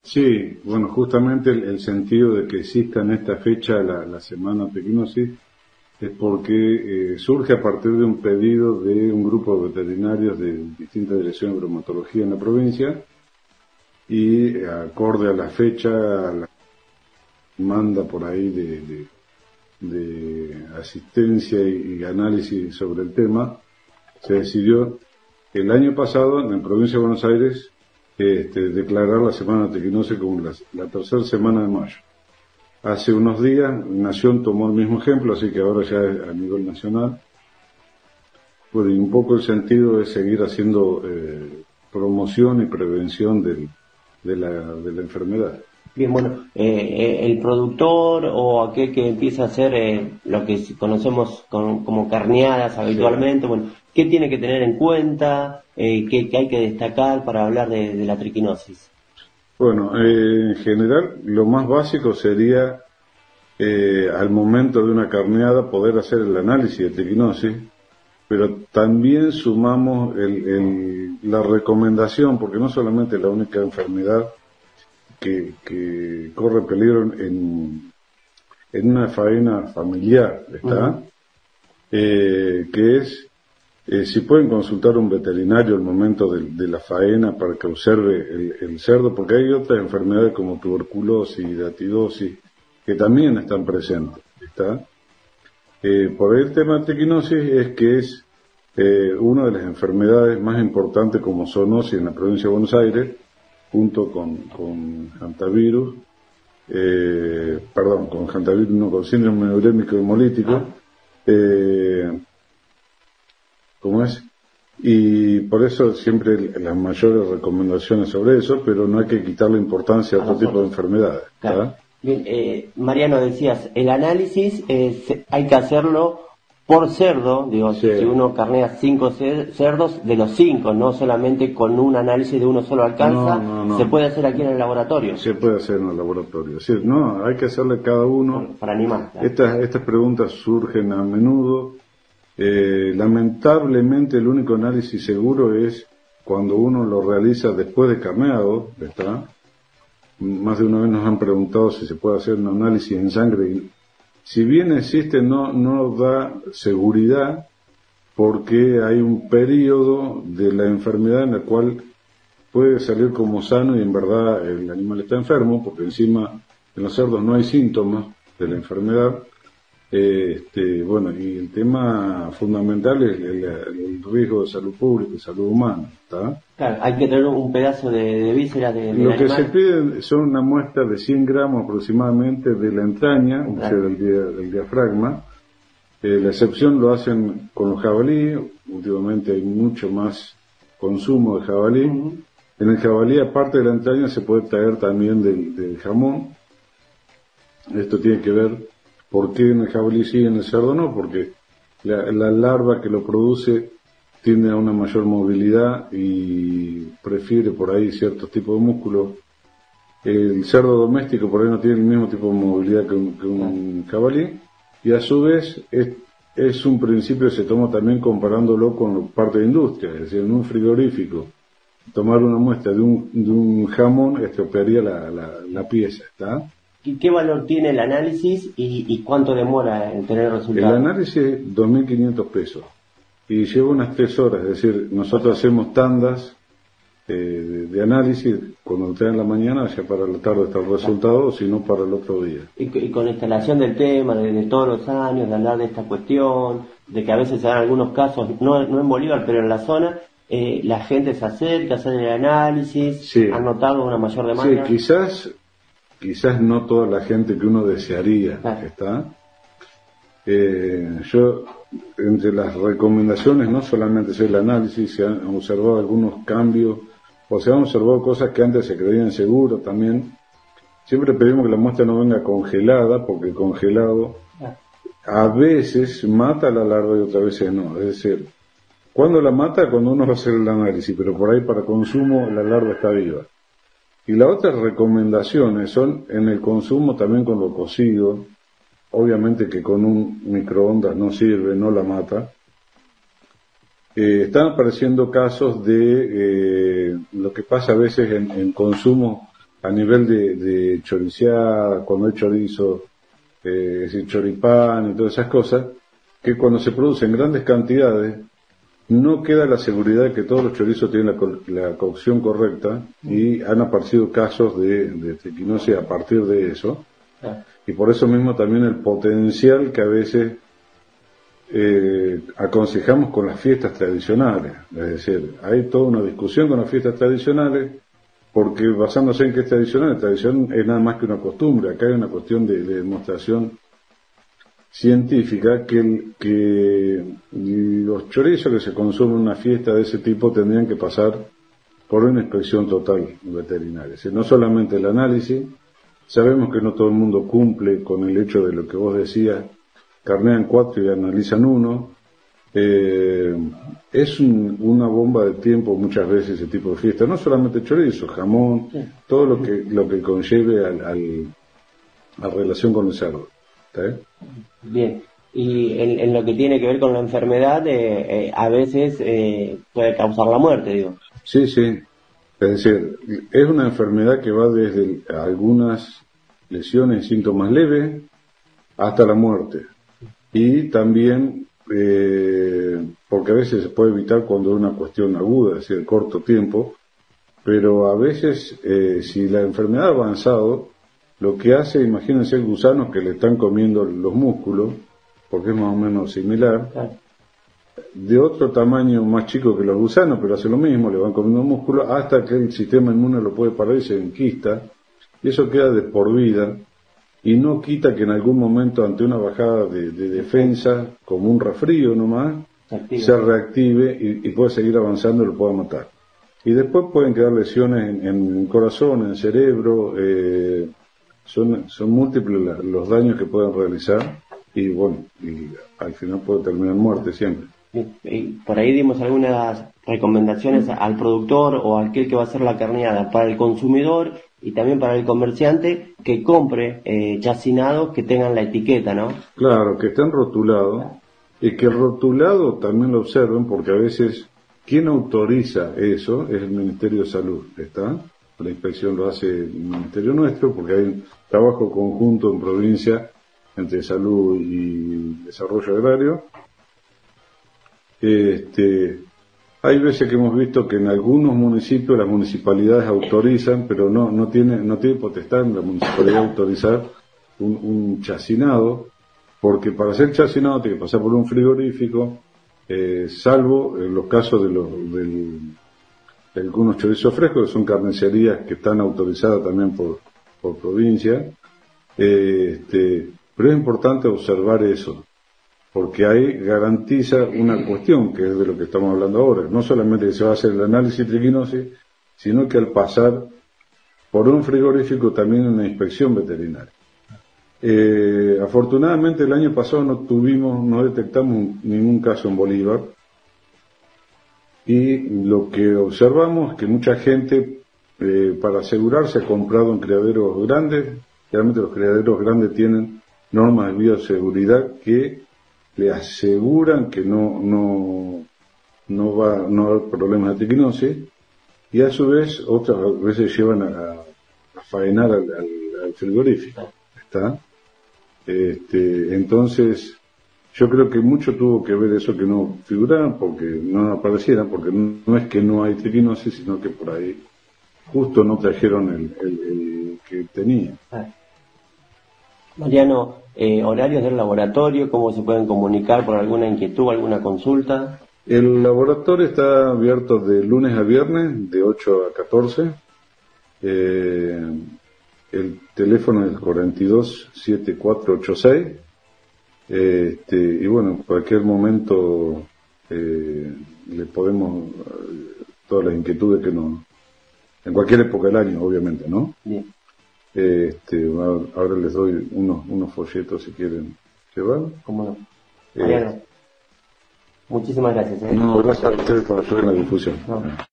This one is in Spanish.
Sí, bueno, justamente el sentido de que exista en esta fecha la semana triquinosis es porque surge a partir de un pedido de un grupo de veterinarios de distintas direcciones de bromatología en la provincia y acorde a la fecha, la demanda por ahí de asistencia y análisis sobre el tema, se decidió el año pasado en la provincia de Buenos Aires declarar la semana triquinosis como la tercera semana de mayo. Hace unos días Nación tomó el mismo ejemplo, así que ahora ya es a nivel nacional. Pues un poco el sentido es seguir haciendo promoción y prevención de la enfermedad. Bien, bueno, el productor o aquel que empieza a hacer lo que conocemos como carneadas habitualmente, bueno, ¿qué tiene que tener en cuenta? ¿Qué hay que destacar para hablar de la triquinosis? Bueno, en general lo más básico sería al momento de una carneada poder hacer el análisis de triquinosis, pero también sumamos la recomendación, porque no solamente es la única enfermedad que corre peligro en una faena familiar, ¿está? Que es, si pueden consultar a un veterinario al momento de la faena para que observe el cerdo, porque hay otras enfermedades como tuberculosis y datidosis que también están presentes, ¿está? Por el tema de triquinosis es que es una de las enfermedades más importantes como zoonosis en la provincia de Buenos Aires, junto con hantavirus, con síndrome urémico hemolítico, ¿cómo es? Y por eso siempre las mayores recomendaciones sobre eso, pero no hay que quitarle importancia a otro tipo de enfermedades. Claro. Bien, Mariano, decías, el análisis hay que hacerlo por cerdo, digo, Sí. si uno carnea 5 cerdos, de los 5, no solamente con un análisis de uno solo alcanza, No. se puede hacer aquí en el laboratorio. Se puede hacer en el laboratorio. Es decir, no, hay que hacerle cada uno. Para animar. Claro. Estas preguntas surgen a menudo. Lamentablemente el único análisis seguro es cuando uno lo realiza después de carneado, ¿está? Más de una vez nos han preguntado si se puede hacer un análisis en sangre y si bien existe no da seguridad porque hay un periodo de la enfermedad en el cual puede salir como sano y en verdad el animal está enfermo porque encima en los cerdos no hay síntomas de la enfermedad. Bueno, y el tema fundamental es el riesgo de salud pública y salud humana, ¿está? Claro, hay que tener un pedazo de víscera del Lo que animal. se pide son una muestra de 100 gramos aproximadamente de la entraña, o sea, del diafragma. La excepción lo hacen con los jabalí, últimamente hay mucho más consumo de jabalí. En el jabalí, aparte de la entraña, se puede traer también del jamón. Esto tiene que ver por qué en el jabalí sí y en el cerdo no, porque la larva que lo produce tiende a una mayor movilidad y prefiere por ahí ciertos tipos de músculos. El cerdo doméstico por ahí no tiene el mismo tipo de movilidad que un jabalí, y a su vez es un principio que se toma también comparándolo con parte de industria, es decir, en un frigorífico, tomar una muestra de un jamón estropearía la pieza, ¿está? ¿Y qué valor tiene el análisis y cuánto demora en tener resultados? El análisis es 2.500 pesos y lleva unas 3 horas, es decir, nosotros hacemos tandas de análisis, cuando te dan la mañana, ya para la tarde está el resultado, o si no para el otro día. Y con instalación del tema, de todos los años, de hablar de esta cuestión, de que a veces se dan algunos casos, no en Bolívar, pero en la zona, la gente se acerca a hacer el análisis, sí. ¿Han notado una mayor demanda? Sí, quizás no toda la gente que uno desearía, ¿está? Yo, entre las recomendaciones, no solamente es el análisis, se han observado algunos cambios, o se han observado cosas que antes se creían seguras también. Siempre pedimos que la muestra no venga congelada, porque congelado a veces mata la larva y otras veces no. Es decir, cuando la mata, cuando uno va a hacer el análisis, pero por ahí para consumo la larva está viva. Y las otras recomendaciones son en el consumo también con lo cocido. Obviamente que con un microondas no sirve, no la mata. Están apareciendo casos de lo que pasa a veces en consumo a nivel de choriceada, cuando hay chorizo, es decir, choripán y todas esas cosas, que cuando se producen grandes cantidades, no queda la seguridad de que todos los chorizos tienen la cocción correcta y han aparecido casos de triquinosis a partir de eso. Y por eso mismo también el potencial que a veces aconsejamos con las fiestas tradicionales. Es decir, hay toda una discusión con las fiestas tradicionales, porque basándose en que es tradicional, la tradición es nada más que una costumbre. Acá hay una cuestión de demostración científica que los chorizos que se consumen en una fiesta de ese tipo tendrían que pasar por una inspección total veterinaria. Es decir, no solamente el análisis, sabemos que no todo el mundo cumple con el hecho de lo que vos decías, carnean 4 y analizan 1. Es una bomba de tiempo muchas veces ese tipo de fiesta, no solamente chorizo, jamón, sí, todo lo que conlleve a relación con el cerdo. ¿Está? Bien, y en lo que tiene que ver con la enfermedad, a veces puede causar la muerte, digo. Sí, sí, es decir, es una enfermedad que va desde algunas lesiones y síntomas leves hasta la muerte. Y también, porque a veces se puede evitar cuando es una cuestión aguda, es decir, corto tiempo, pero a veces, si la enfermedad ha avanzado, lo que hace, imagínense gusanos que le están comiendo los músculos, porque es más o menos similar, de otro tamaño más chico que los gusanos, pero hace lo mismo, le van comiendo músculos, hasta que el sistema inmune lo puede parar y se enquista, y eso queda de por vida, y no quita que en algún momento, ante una bajada de defensa, como un resfrío nomás, se reactive y puede seguir avanzando y lo pueda matar. Y después pueden quedar lesiones en el corazón, en el cerebro, son múltiples los daños que pueden realizar, y bueno, y al final puede terminar en muerte siempre. Y por ahí dimos algunas recomendaciones al productor o al que va a hacer la carneada, para el consumidor y también para el comerciante que compre chacinados que tengan la etiqueta, ¿no? Claro, que estén rotulados, y que el rotulado también lo observen, porque a veces quien autoriza eso es el Ministerio de Salud, ¿está? La inspección lo hace el Ministerio nuestro, porque hay un trabajo conjunto en provincia entre salud y desarrollo agrario. Hay veces que hemos visto que en algunos municipios las municipalidades autorizan, pero no tiene potestad en la municipalidad autorizar un chacinado, porque para hacer chacinado tiene que pasar por un frigorífico, salvo en los casos de algunos chorizos frescos, que son carnicerías que están autorizadas también por provincia, pero es importante observar eso, porque ahí garantiza una cuestión, que es de lo que estamos hablando ahora, no solamente que se va a hacer el análisis de triquinosis, sino que al pasar por un frigorífico también una inspección veterinaria. Afortunadamente el año pasado no detectamos ningún caso en Bolívar, y lo que observamos es que mucha gente, para asegurarse, ha comprado en criaderos grandes. Realmente los criaderos grandes tienen normas de bioseguridad que le aseguran que no va a haber problemas de triquinosis, y a su vez otras veces llevan a faenar al frigorífico. ¿Está? Entonces yo creo que mucho tuvo que ver eso, que no figuraran, porque no aparecieran, porque no es que no hay triquinosis, sino que por ahí justo no trajeron el que tenía. Mariano, horarios del laboratorio, ¿cómo se pueden comunicar por alguna inquietud, alguna consulta? El laboratorio está abierto de lunes a viernes, de 8 a 14. El teléfono es 427486. Y bueno, en cualquier momento le podemos todas las inquietudes que en cualquier época del año, obviamente, ¿no? Bien. Ahora les doy unos folletos si quieren llevar. ¿Cómo no? Mariano, muchísimas gracias. No, gracias a ustedes por ayudar en la difusión. No.